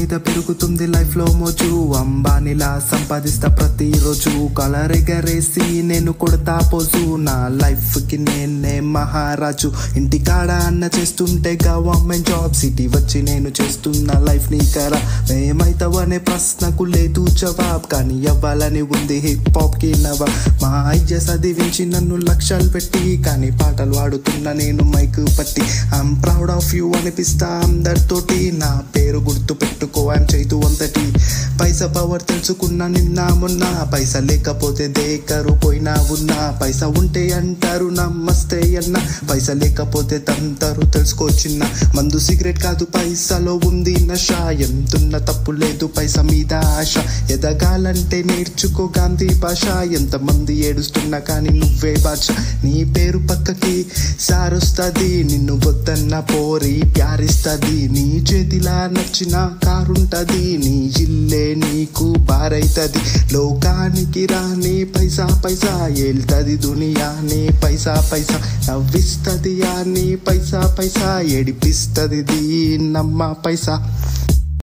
మీద పెరుగుతుంది లైఫ్ లో మోజు, అంబానీలా సంపాదిస్తా ప్రతిరోజు, కలర్ ఎగరేసి నేను కొడతా పోజు, నా లైఫ్ కి నేనే మహారాజు. ఇంటికాడ అన్న చేస్తుంటే గవర్నమెంట్ జాబ్, సిటీ వచ్చి నేను చేస్తున్న లైఫ్ నీ కరా. ఏమైతావనే ప్రశ్నకు లేదు జవాబ్, కానీ అవ్వాలని ఉంది హిప్ హాప్ కి నవా. మా అయ్య చదివించి నన్ను లక్షలు పెట్టి, కానీ పాటలు వాడుతున్నా నేను మైక్ పట్టి. ఐఎమ్ ప్రౌడ్ ఆఫ్ యూ అనిపిస్తా అందరితోటి, నా పేరు గుర్తు పెట్టుకో ఐఎమ్ చైతు అంతటి. పైసా పవర్ తెలుసుకున్నా నిన్న మొన్న, పైసా లేకపోతే దేకరు పోయినా ఉన్నా. పైసా ఉంటే అంటారు నమస్తే అన్న, పైసా లేకపోతే తంతారు తెలుసుకో చిన్న. మందు సిగరెట్ కాదు పైసాలో ఉంది నష, ఎంతున్న తప్పు లేదు పైసా మీద ఆశ. ఎదగాలంటే నేర్చుకో గాంధీ భాష, ఎంతమంది ఏడుస్తున్నా కానీ నువ్వే భాష. నీ పేరు పక్కకి సారొస్తది, నిన్ను వద్దన్న పోరి ప్యారిస్తది. నీ చేతిలా నచ్చిన కారుంటది, నీ ఇల్లే నీకు బారైతది. లోకానికి రాని పైసా పైసా ఏల్తది దునియాని పైసా పైసా. నవ్విస్తది అని పైసా పైసా, ఏడిపిస్తది దీన్నమ్మ పైసా.